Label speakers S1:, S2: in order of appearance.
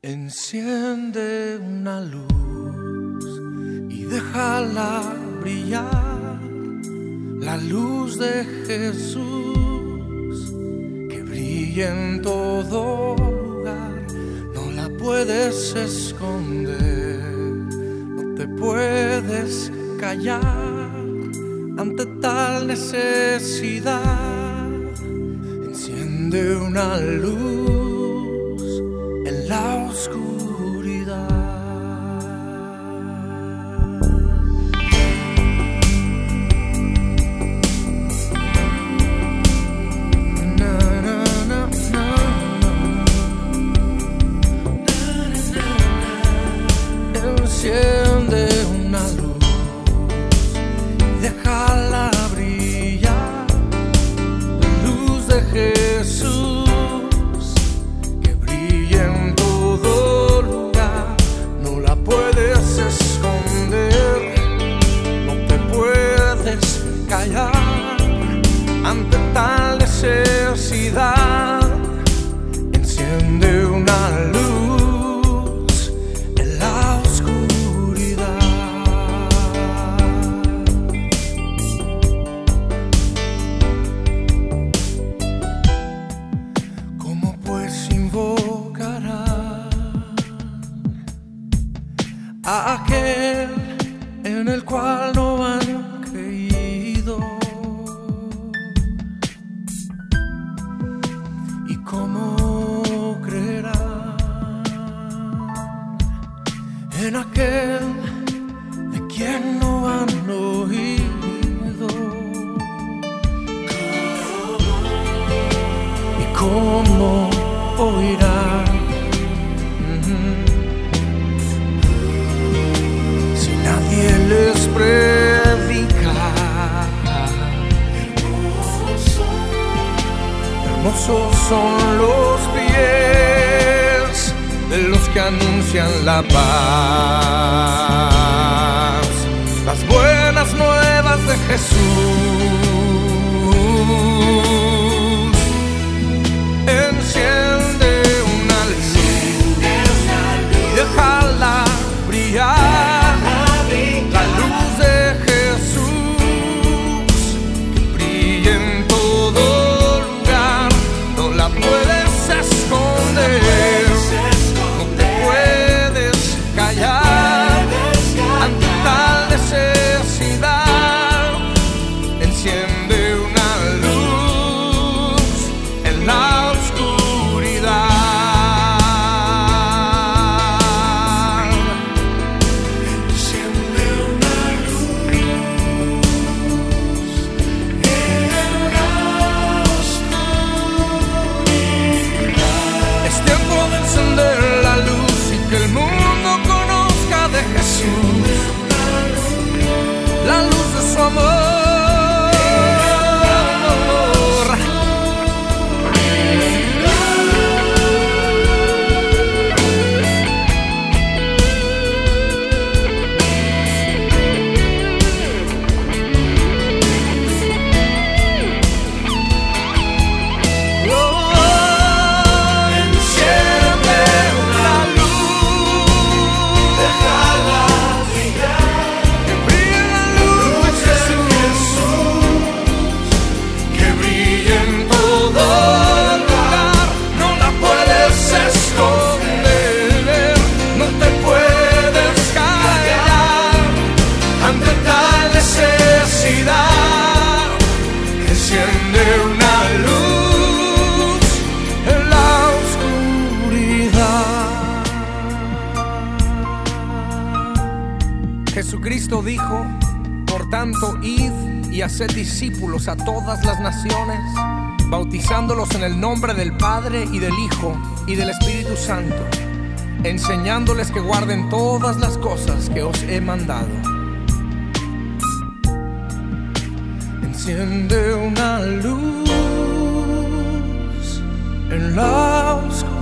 S1: Enciende una luz y déjala brillar, la luz de Jesús que brilla en todo lugar. No la puedes esconder, no te puedes callar ante tal necesidad. Enciende una luz en la oscuridad. Na, na, na, na, na. Enciende una luz y déjala brillar, la luz de Jesús. Ante tal necesidad, enciende una luz en la oscuridad. ¿Cómo pues invocará a aquel en el cual no han creído? ¿Y cómo creerán en aquel de quien no han oído? ¿Y cómo oirán si nadie les predica? Hermosos son los pies de los que anuncian la paz, las buenas nuevas de Jesús. Enciende una luz y déjala brillar, la luz de Jesús que brilla en todo lugar. No la puedes esconder, no te puedes callar ante tal necesidad. Enciende una luz en la oscuridad. Enciende una luz en la oscuridad. Es tiempo de encender la luz y que el mundo conozca de Jesús, la luz de su amor. Jesucristo dijo: por tanto, id y haced discípulos a todas las naciones, bautizándolos en el nombre del Padre y del Hijo y del Espíritu Santo, enseñándoles que guarden todas las cosas que os he mandado. Enciende una luz en la oscuridad.